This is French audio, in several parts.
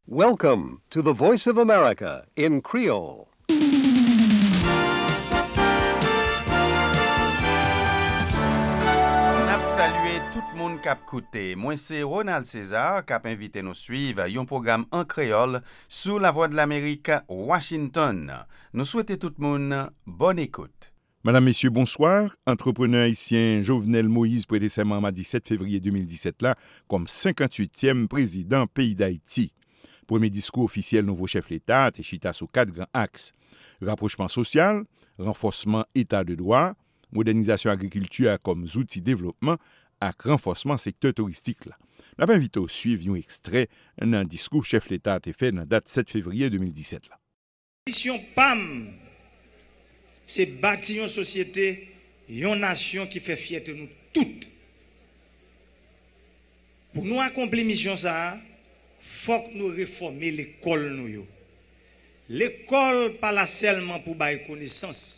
Welcome to the Voice of America in Creole. Saluer tout le monde qui a écouté. Moi, c'est Ronald César qui a invité nous suivre un programme en créole sous la voix de l'Amérique, Washington. Nous souhaitons tout le monde bonne écoute. Madame, Messieurs, bonsoir. Entrepreneur haïtien Jovenel Moïse prêté serment mardi 7 février 2017 là comme 58e président pays d'Haïti. Premier discours officiel nouveau chef l'État est chita sous 4 grands axes. Rapprochement social, renforcement état de droit, modernisation agriculture comme outil de développement et renforcement secteur touristique. Là. Nous avons invité à suivre un extrait d'un discours chef l'État a fait dans date 7 février 2017. Là. Mission PAM, c'est bâtir une société, une nation qui fait fierté nous toutes. Pour nous accomplir mission ça, faut que nous réformer l'école nous. L'école pas là seulement pour bailler connaissance.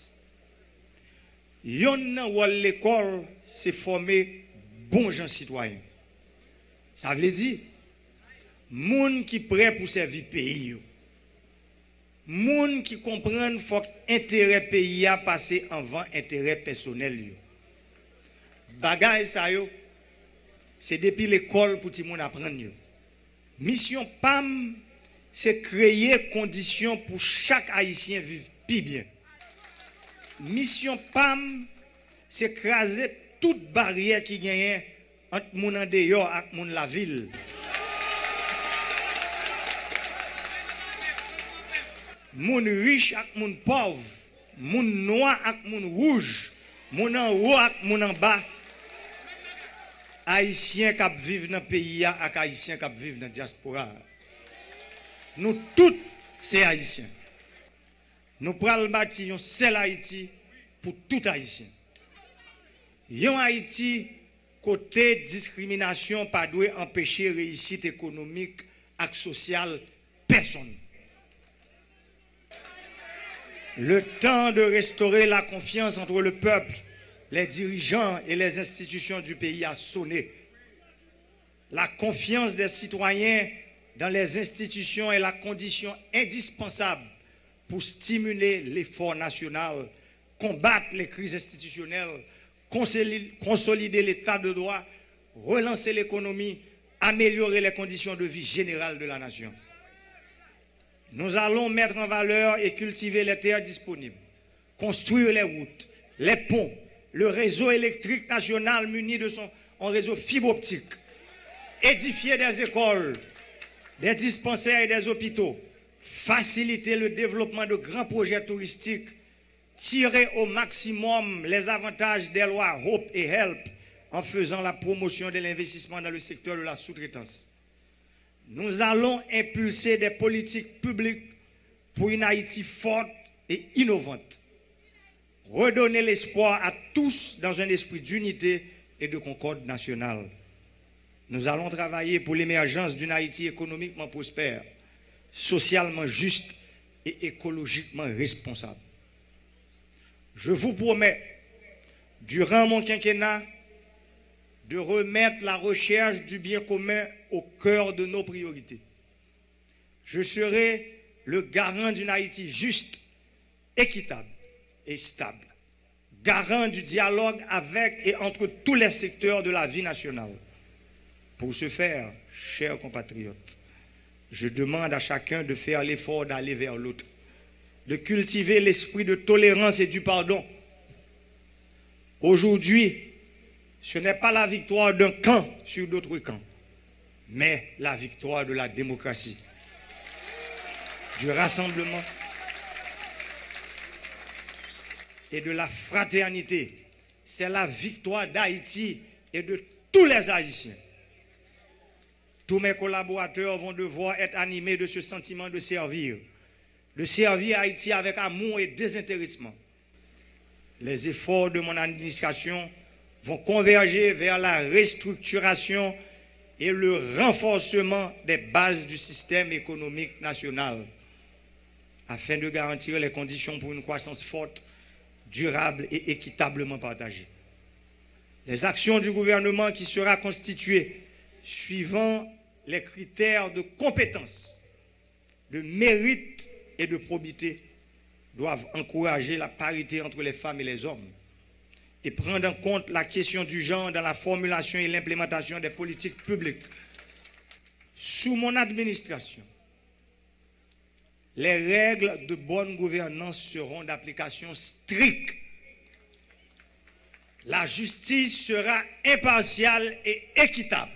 Yon rôle l'école c'est former bons gens citoyens. Ça veut dire moun qui prêt pour servir pays yo. Moun qui comprennent faut intérêt pays a passer avant intérêt personnel yo. Bagay ça yo c'est depuis l'école pour ti moun apprendre yo. Mission PAM c'est créer conditions pour chaque haïtien vivre plus bien. Mission PAM, c'est craser toute barrière qui gagne entre moun en dehors et moun la ville. Moun riche et moun pauvre, moun noir et moun rouge, moun en haut et moun en bas. Haïtiens qui vivent dans le pays et Haïtiens qui vivent dans la diaspora. Nous tous, c'est Haïtiens. Nous prenons bâtir un seul Haïti pour tout Haïtien. Un Haïti, côté discrimination, pas doit empêcher réussite économique et sociale personne. Le temps de restaurer la confiance entre le peuple, les dirigeants et les institutions du pays a sonné. La confiance des citoyens dans les institutions est la condition indispensable pour stimuler l'effort national, combattre les crises institutionnelles, consolider l'état de droit, relancer l'économie, améliorer les conditions de vie générales de la nation. Nous allons mettre en valeur et cultiver les terres disponibles, construire les routes, les ponts, le réseau électrique national muni de son réseau fibre optique, édifier des écoles, des dispensaires et des hôpitaux, faciliter le développement de grands projets touristiques, tirer au maximum les avantages des lois HOPE et HELP en faisant la promotion de l'investissement dans le secteur de la sous-traitance. Nous allons impulser des politiques publiques pour une Haïti forte et innovante. Redonner l'espoir à tous dans un esprit d'unité et de concorde nationale. Nous allons travailler pour l'émergence d'une Haïti économiquement prospère, socialement juste et écologiquement responsable. Je vous promets, durant mon quinquennat, de remettre la recherche du bien commun au cœur de nos priorités. Je serai le garant d'une Haïti juste, équitable et stable, garant du dialogue avec et entre tous les secteurs de la vie nationale. Pour ce faire, chers compatriotes, je demande à chacun de faire l'effort d'aller vers l'autre, de cultiver l'esprit de tolérance et du pardon. Aujourd'hui, ce n'est pas la victoire d'un camp sur d'autres camps, mais la victoire de la démocratie, du rassemblement et de la fraternité. C'est la victoire d'Haïti et de tous les Haïtiens. Tous mes collaborateurs vont devoir être animés de ce sentiment de servir Haïti avec amour et désintéressement. Les efforts de mon administration vont converger vers la restructuration et le renforcement des bases du système économique national afin de garantir les conditions pour une croissance forte, durable et équitablement partagée. Les actions du gouvernement qui sera constitué suivant les critères de compétence, de mérite et de probité doivent encourager la parité entre les femmes et les hommes et prendre en compte la question du genre dans la formulation et l'implémentation des politiques publiques. Sous mon administration, les règles de bonne gouvernance seront d'application stricte. La justice sera impartiale et équitable.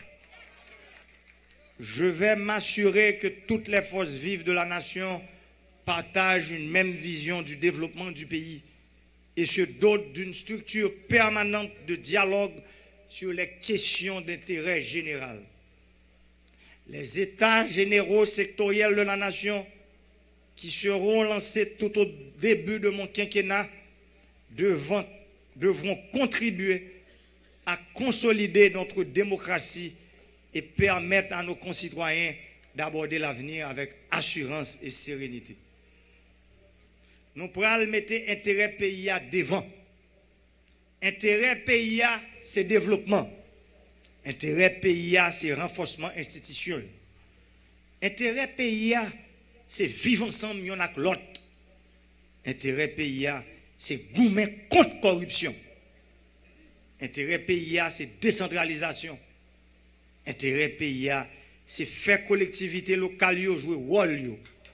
Je vais m'assurer que toutes les forces vives de la nation partagent une même vision du développement du pays et se dotent d'une structure permanente de dialogue sur les questions d'intérêt général. Les États généraux sectoriels de la nation qui seront lancés tout au début de mon quinquennat devront contribuer à consolider notre démocratie et permettre à nos concitoyens d'aborder l'avenir avec assurance et sérénité. Nous pourrons mettre intérêt pays à devant. Intérêt pays à c'est développement. Intérêt pays à c'est renforcement institutionnel. Intérêt pays à c'est vivre ensemble y'en avec l'autre. Intérêt pays à c'est goumer contre corruption. Intérêt pays à c'est décentralisation. Intérêt pays à c'est faire collectivité locale jouer rôle.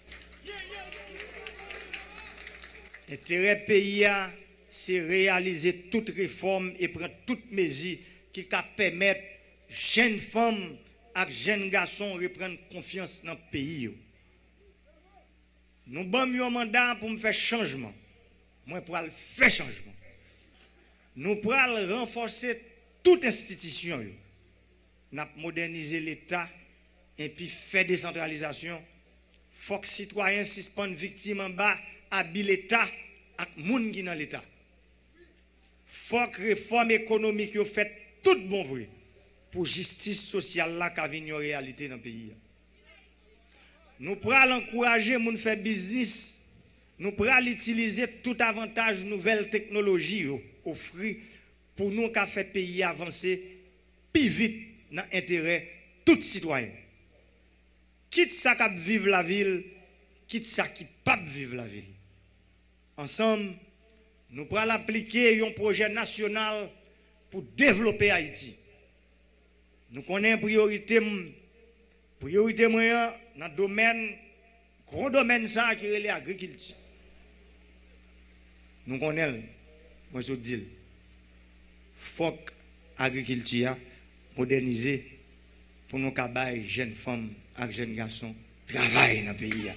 Intérêt pays à c'est réaliser toute réforme et prendre toute mesure qui permettre jeunes femmes et jeunes garçons reprendre confiance dans le pays. Nous avons un mandat pour faire changement. Moi, pour faire changement. Nous pourrons renforcer toute institution. Nous moderniser l'État et puis faire décentralisation. Il faut que les citoyens suspendent victimes en bas, habillent l'État et les gens qui sont dans l'État. Il faut que la réforme économique soit faite tout bon vrai pour la justice sociale là qui a une réalité dans le pays. Nous pourrons encourager les gens à faire business. Nous pourrons utiliser tout avantage nouvelles technologies offertes pour nous faire le pays avancer plus vite dans l'intérêt de tout citoyen. Quitte ça qui vivre la ville, quitte ça qui pas vivre la ville. Ensemble, nous pourrons appliquer un projet national pour développer Haïti. Nous connaissons priorité moyen dans le domaine, gros domaine ça qui est l'agriculture. Nous connaissons, moi je dis, il faut que l'agriculture modernisée pour nous cabaye jeunes femmes et jeunes garçons travaillent dans le pays.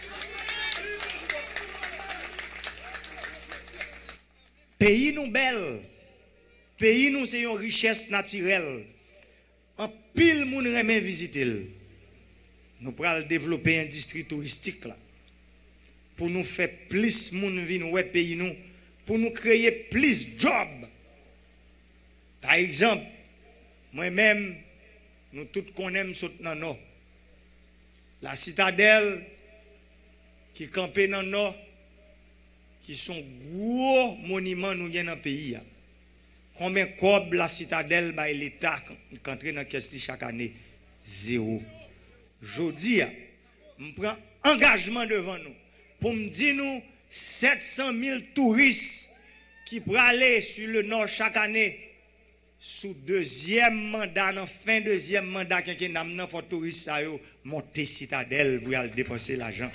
Pays nous belle, pays nous c'est une richesse naturelle. En pile moun remen visiter. Nous pourrons développer une industrie touristique là. Pour nous faire plus moun vin ouais pays nous, pour nous créer plus de jobs. Par exemple, moi-même, nous tous connaissons dans nous. La citadelle qui campait dans nous, qui sont gros monuments nous dans le pays. Combien cob la citadelle by l'État qui entre dans la question chaque année? Zéro. Jodi, je prends engagement devant nous pour me dire nous 700 000 touristes qui pourraient aller sur le nord chaque année sous deuxième mandat, dans fin deuxième mandat, quelqu'un n'a pas touristes à monter citadelle pour aller dépenser l'argent.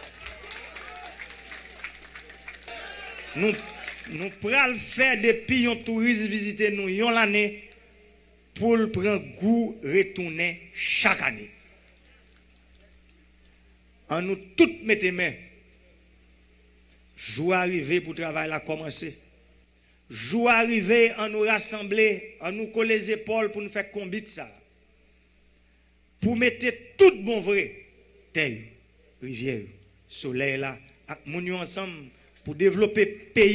Nous pourrons faire depuis un touriste visiter nous l'année pour le prendre goût retourner chaque année. En nous toutes mettez mains. Jour arrivé pour travail à commencer. Jour arrivé en nous rassembler, en nous coller les épaules pour nous faire combat de ça. Pour mettre tout bon vrai, terre, rivière, soleil là, avec nous ensemble pour développer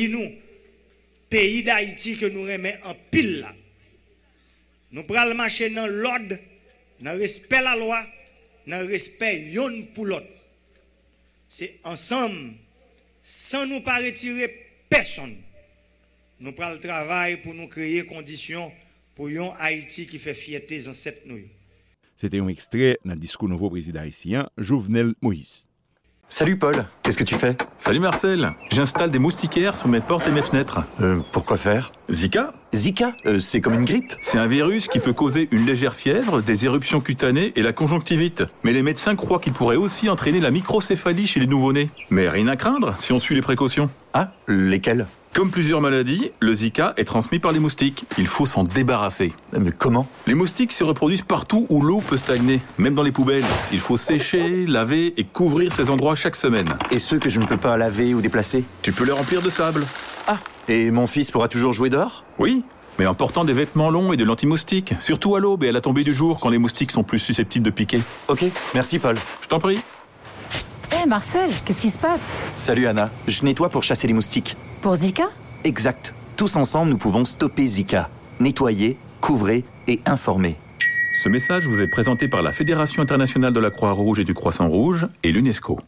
pays d'Haïti que nous remet en pile là. Nous prenons marcher dans l'ordre, dans le respect de la loi, dans le respect l'un pour l'autre. C'est ensemble, sans nous pas retirer personne. Nous prenons le travail pour nous créer conditions pour un Haïti qui fait fierté dans cette nuit. C'était un extrait dans le discours nouveau président haïtien, Jovenel Moïse. Salut Paul, qu'est-ce que tu fais? Salut Marcel, j'installe des moustiquaires sur mes portes et mes fenêtres. Pourquoi faire? Zika? Zika? C'est comme une grippe? C'est un virus qui peut causer une légère fièvre, des éruptions cutanées et la conjonctivite. Mais les médecins croient qu'il pourrait aussi entraîner la microcéphalie chez les nouveau-nés. Mais rien à craindre si on suit les précautions. Ah, lesquelles? Comme plusieurs maladies, le Zika est transmis par les moustiques. Il faut s'en débarrasser. Mais comment? Les moustiques se reproduisent partout où l'eau peut stagner, même dans les poubelles. Il faut sécher, laver et couvrir ces endroits chaque semaine. Et ceux que je ne peux pas laver ou déplacer? Tu peux les remplir de sable. Ah, et mon fils pourra toujours jouer dehors? Oui, mais en portant des vêtements longs et de l'anti-moustique, surtout à l'aube et à la tombée du jour quand les moustiques sont plus susceptibles de piquer. Ok, merci Paul. Je t'en prie. Hé Marcel, qu'est-ce qui se passe? Salut Anna, je nettoie pour chasser les moustiques. Pour Zika? Exact. Tous ensemble, nous pouvons stopper Zika. Nettoyer, couvrir et informer. Ce message vous est présenté par la Fédération internationale de la Croix-Rouge et du Croissant-Rouge et l'UNESCO.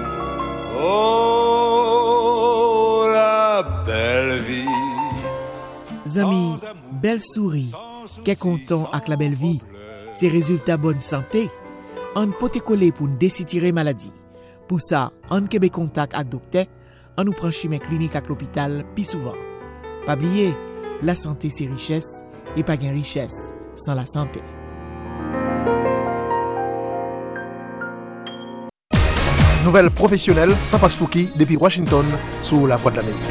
Oh, la belle vie. Zami, belle souris, qu'est content avec la belle vie. C'est résultat bonne santé. On peut te coller pour nous décitirer maladie. Pour ça, on Québec contact avec docteur, on nous prend chemin clinique à l'hôpital plus souvent. Pas oublier, la santé c'est richesse et pas gain richesse sans la santé. Nouvelle professionnelle sans passe-pouki depuis Washington sous la Voix de l'Amérique.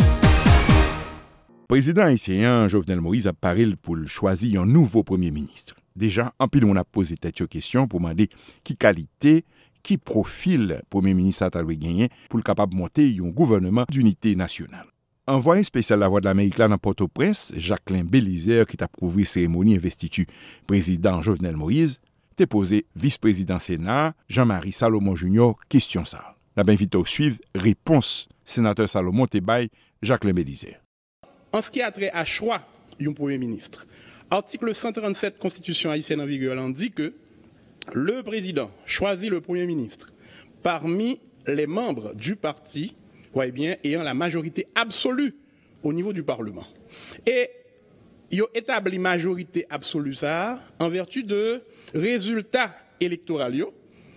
Président haïtien Jovenel Moïse a parlé pour choisir un nouveau premier ministre. Déjà, en pile, on a posé cette question pour demander qui qualité, qui profil premier ministre a gagné pour le capable de monter un gouvernement d'unité nationale. Envoyé spécial la Voix de l'Amérique là dans Port-au-Prince, Jacqueline Bélizer qui t'a prouvé cérémonie investiture président Jovenel Moïse, t'es posé vice-président Sénat Jean-Marie Salomon Junior question ça. La invité au suivre réponse sénateur Salomon Tebaï Jacqueline Bélizer. En ce qui a trait à choix d'un premier ministre, article 137 Constitution haïtienne en vigueur dit que le président choisit le premier ministre parmi les membres du parti ayant la majorité absolue au niveau du Parlement. Et il a établi majorité absolue ça en vertu de résultats électoraux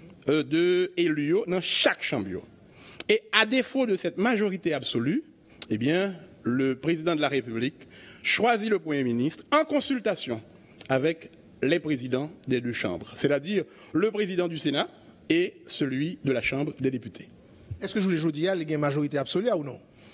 de élus dans chaque chambre. Et à défaut de cette majorité absolue, eh bien, le président de la République choisit le Premier ministre en consultation avec les présidents des deux chambres, c'est-à-dire le président du Sénat et celui de la Chambre des députés. Est-ce que je vous dis, il y a une majorité absolue ou non?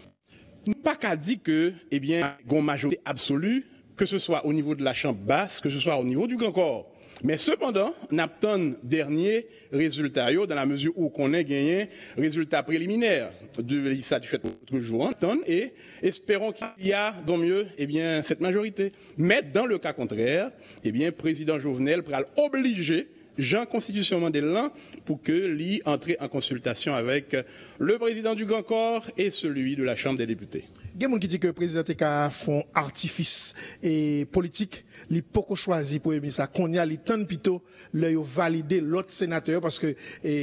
Pas qu'à dire que, eh bien, il y a une majorité absolue, que ce soit au niveau de la Chambre basse, que ce soit au niveau du Grand Corps. Mais cependant, n'abton dernier résultat dans la mesure où on a gagné résultat préliminaire de législatif fait l'autre jour et espérons qu'il y a dans mieux eh bien cette majorité. Mais dans le cas contraire, eh bien président Jovenel pral obliger Jean Constitution Mandela pour que l'y entre en consultation avec le président du Grand Corps et celui de la Chambre des députés. Il y a des gens qui disent que le président TK font artifice et politique, il peut choisir pour ministre. Qu'on y a les temps plutôt le valider l'autre sénateur parce que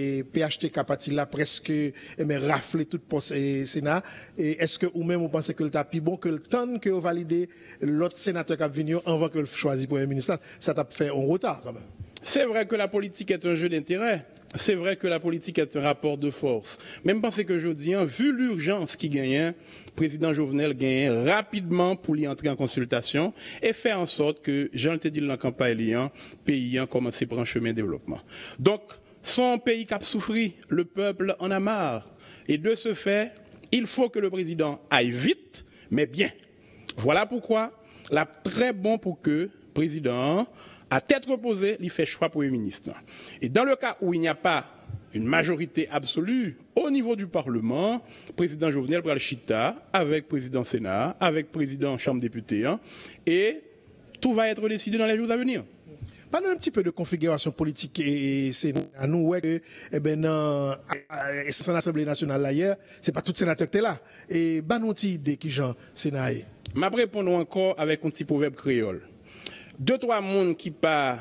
PHTK parti là presque rafler toute poste Sénat. Est-ce que ou même vous pensez que le tapis bon que le temps que valider l'autre sénateur qui va venir avant que le choisir pour ministre, ça t'a fait un retard quand même. C'est vrai que la politique est un jeu d'intérêt. C'est vrai que la politique est un rapport de force. Même parce que je dis, vu l'urgence qui gagne, président Jovenel gagne rapidement pour y entrer en consultation et faire en sorte que, Jean te dit dans la campagne, pays commence à prendre un chemin de développement. Donc, son pays qui a souffri, le peuple en a marre. Et de ce fait, il faut que le président aille vite, mais bien. Voilà pourquoi, là, très bon pour que le président à tête reposée, il fait choix Premier ministre. Et dans le cas où il n'y a pas une majorité absolue au niveau du Parlement, président Jovenel pral chita avec président Sénat, avec président Chambre des députés, et tout va être décidé dans les jours à venir. Pendant un petit peu de configuration politique et c'est à nous ouais que dans l'Assemblée nationale hier, c'est pas tout sénateur qui est là. Et une idée qui Jean Sénat. M'a répondre encore avec un petit proverbe créole. 2-3 monde qui pas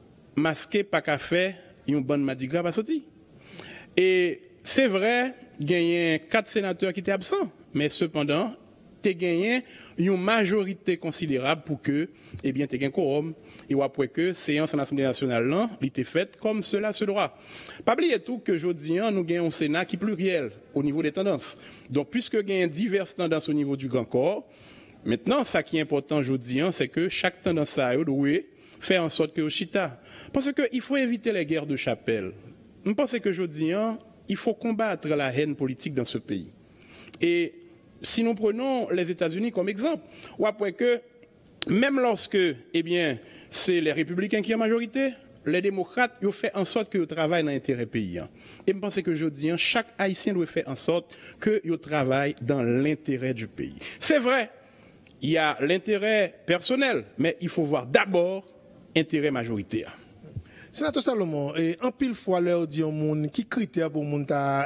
masqué pas café, une bonne madigra pas sorti. Et c'est vrai, il y a 4 sénateurs qui étaient absents, mais cependant tu gagné une majorité considérable pour que, eh bien, tu gagné quorum. Et après que séance en Assemblée nationale, là, il était faite comme cela se doit. Pas oublier tout que aujourd'hui, nous gagnons un Sénat qui est pluriel au niveau des tendances. Donc, puisque nous gagnons diverses tendances au niveau du grand corps, maintenant, ce qui est important aujourd'hui, c'est que chaque tendance a doit faire en sorte que au chita. Parce qu'il faut éviter les guerres de chapelle. Je pense que aujourd'hui, il faut combattre la haine politique dans ce pays. Et si nous prenons les États-Unis comme exemple, ou après que, même lorsque, eh bien, c'est les républicains qui sont en majorité, les démocrates, ils ont fait en sorte qu'ils travaillent dans l'intérêt pays. Et je pense que je dis, chaque Haïtien doit faire en sorte qu'ils travaillent dans l'intérêt du pays. C'est vrai, il y a l'intérêt personnel, mais il faut voir d'abord l'intérêt majoritaire. Sénateur Salomon, en pile fois leur dit au monde qui critère pour monde ta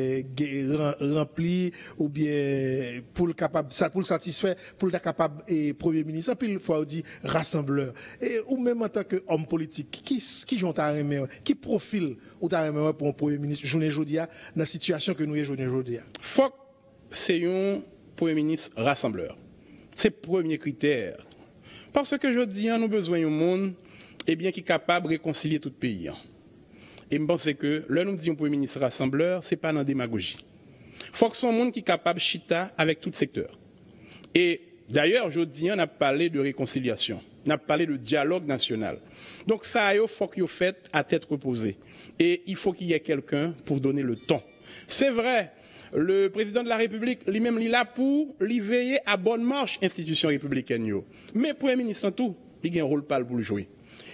rempli ou bien pour le capable ça pour le satisfaire pour le capable et premier ministre en pile fois on dit rassembleur et ou même en tant que homme politique qui j'ont ta remet qui profil ou ta remet pour un premier ministre journée jodia dans la situation que nous est journée jodia. Faut c'est un premier ministre rassembleur. C'est le premier critère. Parce que je dis nous besoin d'un monde eh bien, qui est capable de réconcilier tout le pays. Et je pense que, là, nous disons Premier ministre rassembleur, ce n'est pas dans la démagogie. Il faut que ce soit un monde qui est capable de chita avec tout secteur. Et d'ailleurs, aujourd'hui, on a parlé de réconciliation, on a parlé de dialogue national. Donc, ça, il faut qu'il soit fait à tête reposée. Et il faut qu'il y ait quelqu'un pour donner le ton. C'est vrai, le président de la République, lui-même, il est là pour veiller à bonne marche institution républicaine. Mais Premier ministre, en tout, il a un rôle pâle pour le jouer.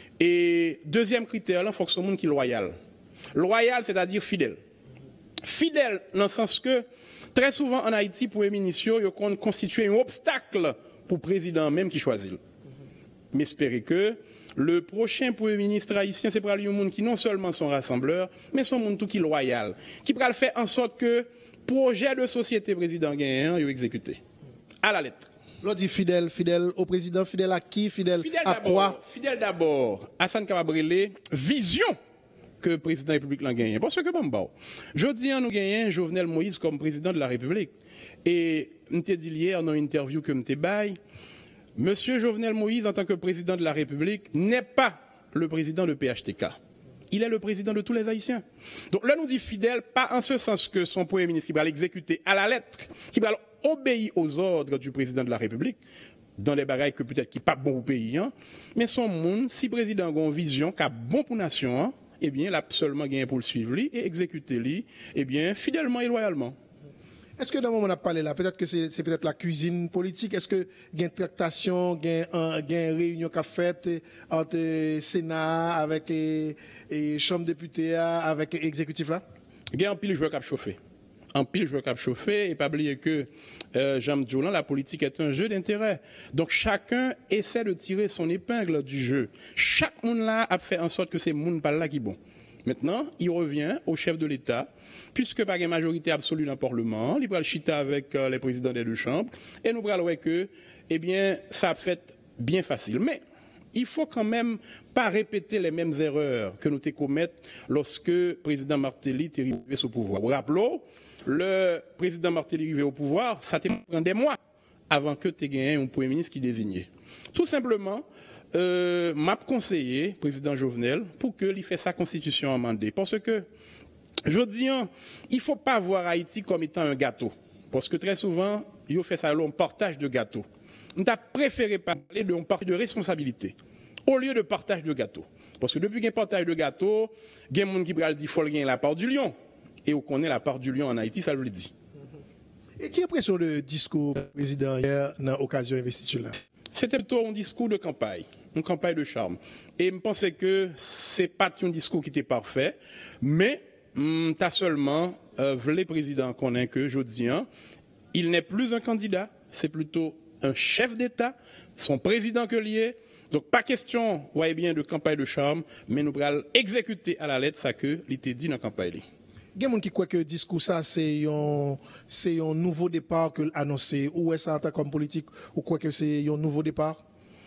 Et deuxième critère, il faut que ce soit un monde qui est loyal. Loyal, c'est-à-dire fidèle. Fidèle, dans le sens que, très souvent en Haïti, pour les ministres, ils constituent un obstacle pour le président même qui choisit. Mais espérez que le prochain Premier ministre haïtien, c'est pour un monde qui non seulement sont rassembleurs, mais sont un monde tout qui est loyal, qui va faire en sorte que le projet de société président gagnant est exécuté. À la lettre. L'on dit fidèle au président, fidèle à qui, fidèle à quoi? Fidèle d'abord, Hassan Kababrele, vision que le président de la République l'a gagné. Parce que bon, je dis, nous gagnons Jovenel Moïse comme président de la République. Et nous t'ai dit hier dans une interview que nous t'ai bail, Monsieur Jovenel Moïse, en tant que président de la République, n'est pas le président de PHTK. Il est le président de tous les Haïtiens. Donc là, nous dit fidèle, pas en ce sens que son premier ministre qui va l'exécuter à la lettre, qui va obéir aux ordres du président de la République, dans les bagailles que peut-être qui pas bon au pays, mais son monde, si le président a une vision qui a bon pour la nation, eh bien, il a seulement gagné pour le suivre et exécuter lui, eh bien, fidèlement et loyalement. Est-ce que dans le moment où on a parlé là, peut-être que c'est peut-être la cuisine politique, est-ce que il y a une tractation, il y a une réunion qu'a faite entre Sénat avec Chambre députée avec exécutif là? Il y a un pile joueur qui a chauffé. En pile joueur qui a chauffé et pas oublier que Jean Jolan, la politique est un jeu d'intérêt. Donc chacun essaie de tirer son épingle du jeu. Chaque monde là a fait en sorte que c'est monde pas là qui bon. Maintenant, il revient au chef de l'État, puisque pas une majorité absolue dans le Parlement, il va le chita avec les présidents des deux chambres, et nous allons voir que, eh bien, ça a fait bien facile. Mais il faut quand même pas répéter les mêmes erreurs que nous te commettre lorsque le président Martelly est arrivé au pouvoir. Rappelons, le président Martelly est arrivé au pouvoir, ça te prend des mois avant que tu aies gagné un premier ministre qui désignait. Tout simplement, m'a conseillé, président Jovenel, pour que il fait sa constitution amendée. Parce que, je dis, il ne faut pas voir Haïti comme étant un gâteau. Parce que très souvent, il fait ça un partage de gâteau. On a préféré parler d'un partage de responsabilité, au lieu de partage de gâteau. Parce que depuis qu'il y a un partage de gâteau, il y a des gens qui disent qu'il faut gagner la part du lion. Et on connaît la part du lion en Haïti, ça le dit. Et quelle impression le discours président hier dans l'occasion d'investiture là? C'était plutôt un discours de campagne, une campagne de charme. Et je pensais que ce n'est pas un discours qui était parfait, mais tu as seulement le président qu'on a que je dis, il n'est plus un candidat, c'est plutôt un chef d'État, son président que lié. Donc pas question, voyez bien, de campagne de charme, mais nous allons exécuter à la lettre ça que l'était dit dans la campagne. Il y a des gens qui croient que le discours ça c'est un nouveau départ que annoncé ou est-ce en tant comme politique ou quoi que c'est un nouveau départ?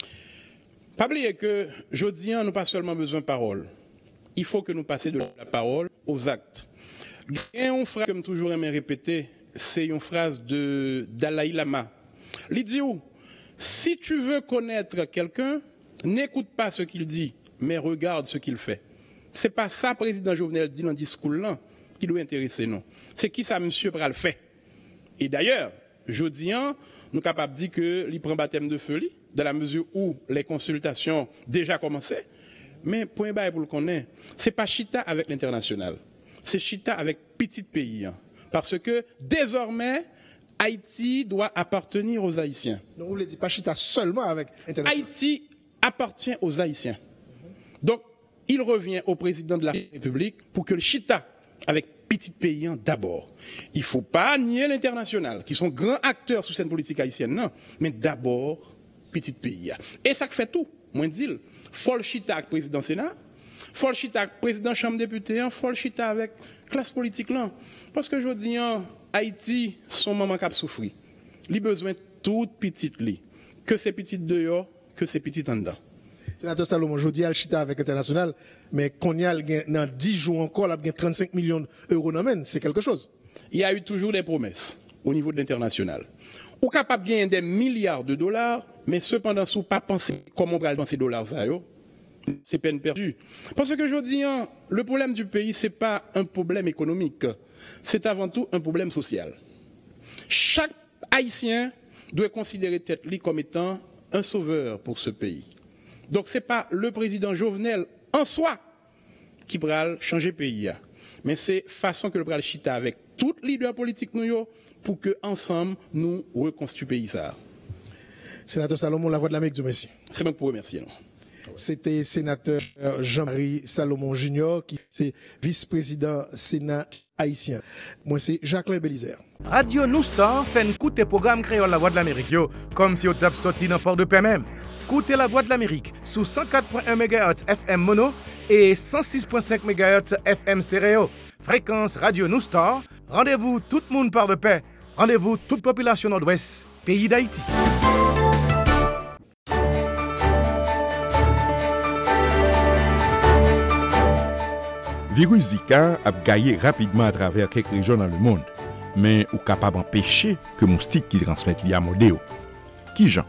Pas oublier que je dis nous pas seulement besoin de parole. Il faut que nous passions de la parole aux actes. Il y a une phrase que je toujours aimé répéter, c'est une phrase de Dalai Lama Il dit où? Si tu veux connaître quelqu'un, n'écoute pas ce qu'il dit, mais regarde ce qu'il fait. C'est pas ça, président Jovenel dit dans le discours là, qui doit intéresser nous. C'est qui ça, monsieur Pral fait. Et d'ailleurs, jeudi, nous sommes capables de dire que il prend baptême de feu, dans la mesure où les consultations déjà commencé. Mais point bas pour le connaître, c'est pas chita avec l'international, c'est chita avec petit pays. Parce que désormais, Haïti doit appartenir aux Haïtiens. Donc vous ne dites pas chita seulement avec l'international. Haïti appartient aux Haïtiens. Donc, il revient au président de la République pour que le chita avec petit pays d'abord. Il ne faut pas nier l'international, qui sont grands acteurs sous scène politique haïtienne, non. Mais d'abord, petit pays. Et ça fait tout. Moi, je dis, faut le chita avec président Sénat, faut le chita avec président Chambre député, faut le chita avec classe politique là. Parce que je dis, Haïti, son maman qui a souffert. Il a besoin de toute petite li. Que c'est petite dehors, que c'est petite en dedans. Sénateur Salomon, je dis à chita avec international, mais qu'on y a dans 10 jours encore, il y a 35 millions d'euros dans le c'est quelque chose. Il y a eu toujours des promesses au niveau de l'international. Ou capable de gagner des milliards de dollars, mais cependant, si vous pas penser comment on va penser dollars, c'est peine perdue. Parce que je dis, le problème du pays, c'est pas un problème économique, c'est avant tout un problème social. Chaque Haïtien doit considérer tête-li comme étant un sauveur pour ce pays. Donc ce n'est pas le président Jovenel en soi qui va changer le pays, mais c'est façon que le pral chita avec tout leader politique nous pour que ensemble nous reconstituions le pays ça. Sénateur Salomon, la voix de l'Amérique, merci. C'est même pour remercier. Non? C'était sénateur Jean-Marie Salomon Junior, qui est vice-président Sénat haïtien. Moi, c'est Jacqueline Bélizer. Radio Noustar fait écouter le programme créole La Voix de l'Amérique, comme si on tape sorti dans Port-de-Paix même. Écoutez La Voix de l'Amérique sous 104.1 MHz FM mono et 106.5 MHz FM stéréo. Fréquence Radio Noustar. Rendez-vous tout le monde Port-de-Paix. Rendez-vous toute population nord-ouest, pays d'Haïti. Virus Zika a gaillé rapidement à travers quelques régions dans le monde, mais ou capable d'empêcher que moustique qui transmettent l'IA modéo. Qui Jean?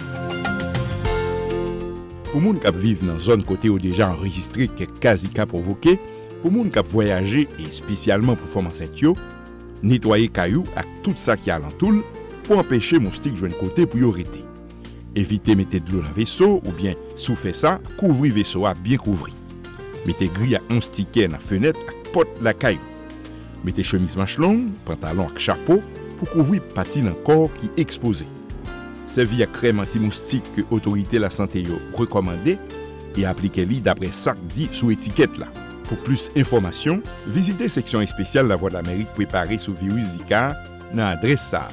Pour moun qui vivent dans zone côté où déjà enregistré quelques cas Zika provoqués, pour moun qui voyager et spécialement pour former cette yo, nettoyer caillou avec tout ça qui alentour pour empêcher moustique joindre côté pour y arrêter. Éviter mettre de l'eau dans vaisseau ou bien sous fait ça, couvrir vaisseau à bien couvrir. Mettez grille à un sticker dans la fenêtre et porte la caillou. Mettez chemise manche longue, pantalon avec chapeau pour couvrir partie d'un corps qui est exposé. Servi à crème anti-moustique que l'autorité de la santé recommandé et appliquez-le d'après ça dit sous étiquette là. Pour plus d'informations, visitez section spéciale La Voix de l'Amérique préparée sur virus Zika dans l'adresse ça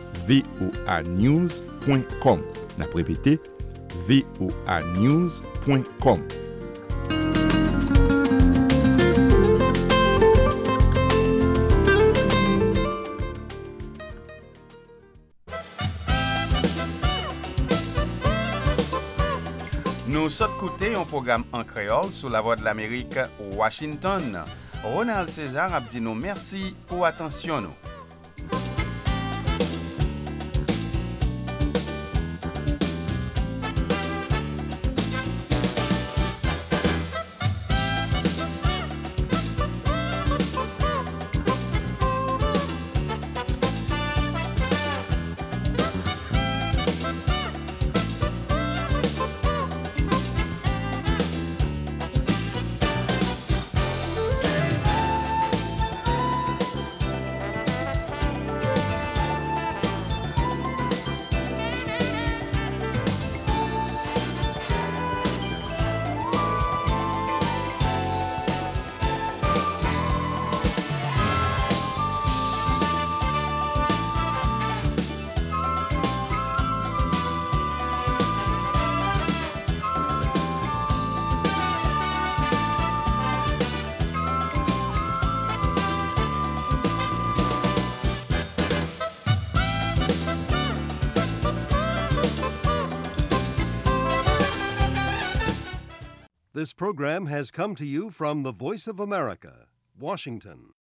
voanews.com. N'a répété voanews.com. Nous sommes écoutés un programme en créole sur La Voix de l'Amérique, Washington. Ronald César a dit nous merci pour attention nous. This program has come to you from the Voice of America, Washington.